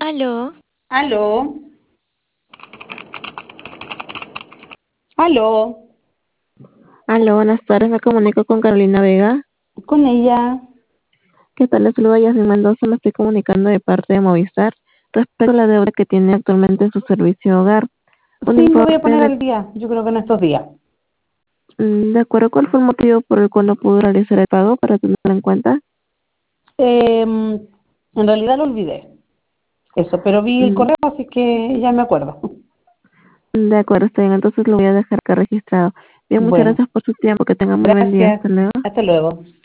Aló, Aló, aló, Aló, buenas tardes, me comunico con Carolina Vega. con ella. ¿Qué tal? Les saluda Yasmin Mendoza, me estoy comunicando de parte de Movistar respecto a la deuda que tiene actualmente en su servicio de hogar. Un Sí, me voy a importe poner de, al día, yo creo que en estos días. de acuerdo, ¿cuál fue el motivo por el cual no pudo realizar el pago para tenerlo en cuenta? En realidad lo olvidé, eso, pero vi el Mm, correo, así que ya me acuerdo. De acuerdo, está bien, entonces lo voy a dejar acá registrado. Bien, muchas Bueno, gracias por su tiempo, que tenga muy buen día, gracias. hasta luego. Hasta luego.